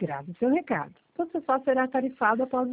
Grave seu recado. Você só será tarifado após